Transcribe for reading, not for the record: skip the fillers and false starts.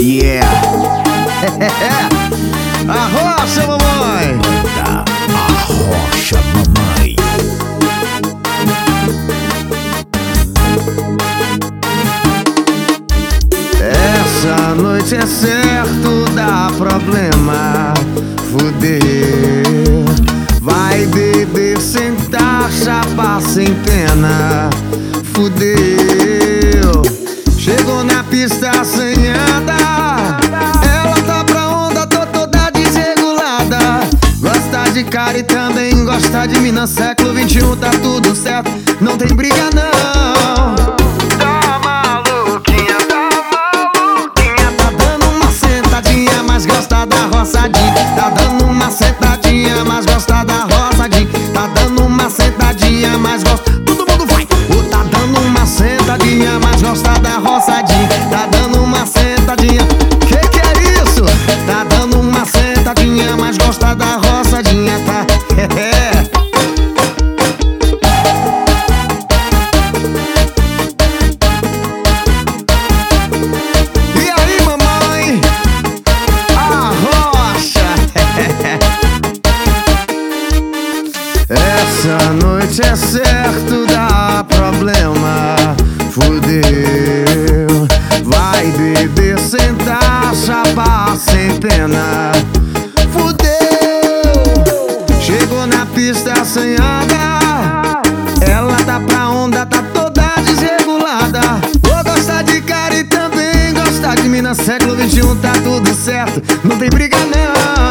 Yeah. Arrocha, mamãe. Banda Arrocha, mamãe. Essa noite é certo dá problema. Fuder. Vai beber, sentar, chapar sem pena. Fudeu. Chegou na pista assanhada. Ela tá pra onda, tô toda desregulada. Gosta de cara e também gosta de mina. Século XXI tá tudo certo, não tem briga não. Tá maluquinha, tá dando uma sentadinha, mas gosta da roçadinha. Tá dando uma sentadinha, mas gosta da roçadinha. Tá dando uma sentadinha, mas gosta. Todo mundo vai! Tá dando uma sentadinha, mas gosta da roçadinha. Tá dando uma sentadinha. Que é isso? Tá dando uma sentadinha, mas gosta da roçadinha, tá? E aí, mamãe? Arrocha. Essa noite é certo dá problema. Fudeu. Vai beber, sentar, chapar sem pena. Fudeu. Chegou na pista assanhada. Ela tá pra onda, tá toda desregulada. Vou gostar de cara e também gostar de mina. Século XXI tá tudo certo, não tem briga não.